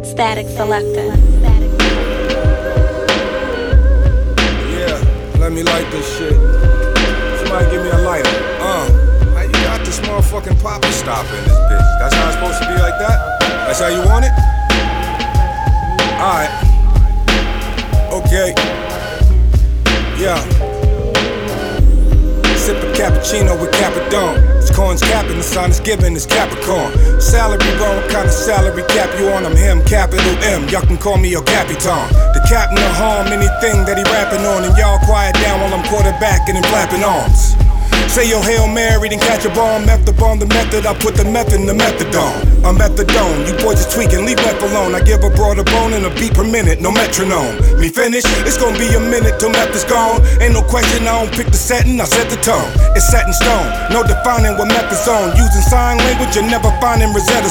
Static Selector. Yeah, let me light this shit. Somebody give me a lighter. How you got this motherfucking popper stopper in this bitch? That's how it's supposed to be, like that? That's how you want it? Alright. Okay. Yeah. Sip a cappuccino with Capadon. It's corn's capping, the sun is giving, it's Capricorn. Salary roll, what kind of salary cap you on? I'm him, capital M, y'all can call me your Capitan. The captain of harm, anything that he rapping on. And y'all quiet down while I'm quarterbacking and flapping arms. Say your Hail Mary, then catch a bomb. Method on the method, I put the method in the methadone. I'm methadone, you boys is tweaking, leave meth alone. I give a broad a bone and a beat per minute, no metronome. Me finish, it's gonna be a minute till meth is gone. Ain't no question, I don't pick the setting, I set the tone. It's set in stone, no defining what meth is on. Using sign language, you're never finding Rosetta